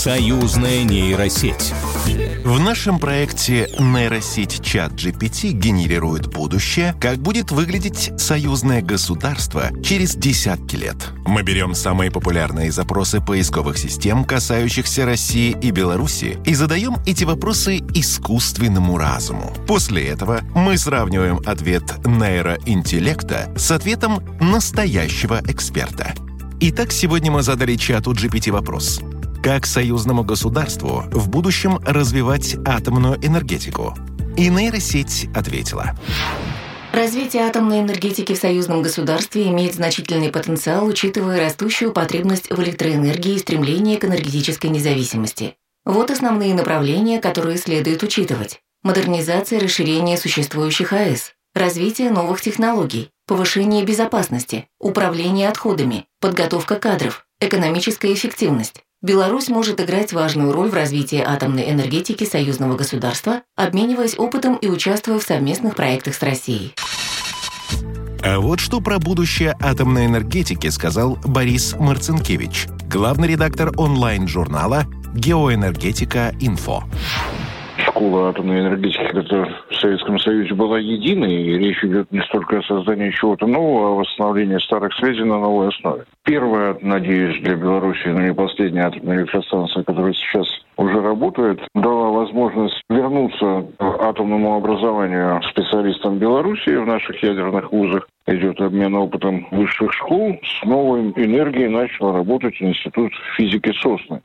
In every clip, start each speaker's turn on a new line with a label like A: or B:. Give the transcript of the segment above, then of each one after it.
A: Союзная нейросеть.
B: В нашем проекте нейросеть ChatGPT генерирует будущее, как будет выглядеть союзное государство через десятки лет. Мы берем самые популярные запросы поисковых систем, касающихся России и Беларуси, и задаем эти вопросы искусственному разуму. После этого мы сравниваем ответ нейроинтеллекта с ответом настоящего эксперта. Итак, сегодня мы задали чату GPT вопрос: как союзному государству в будущем развивать атомную энергетику? И нейросеть ответила:
C: развитие атомной энергетики в союзном государстве имеет значительный потенциал, учитывая растущую потребность в электроэнергии и стремление к энергетической независимости. Вот основные направления, которые следует учитывать: модернизация и расширение существующих АЭС, развитие новых технологий, повышение безопасности, управление отходами, подготовка кадров, экономическая эффективность. Беларусь может играть важную роль в развитии атомной энергетики союзного государства, обмениваясь опытом и участвуя в совместных проектах с Россией.
B: А вот что про будущее атомной энергетики сказал Борис Марцинкевич, главный редактор онлайн-журнала «Геоэнергетика.Инфо».
D: Школа атомной энергетики, которая в Советском Союзе была единой, и речь идет не столько о создании чего-то нового, а о восстановлении старых связей на новой основе. Первая, надеюсь, для Беларуси, но не последняя атомная электростанция, которая сейчас уже работает, дала возможность вернуться к атомному образованию специалистам Беларуси в наших ядерных вузах. Идет обмен опытом высших школ. С новой энергией начал работать Институт физики Сосны.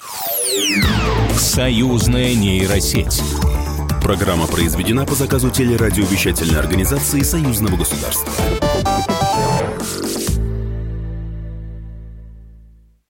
A: Союзная нейросеть.
E: Программа произведена по заказу телерадиовещательной организации Союзного государства.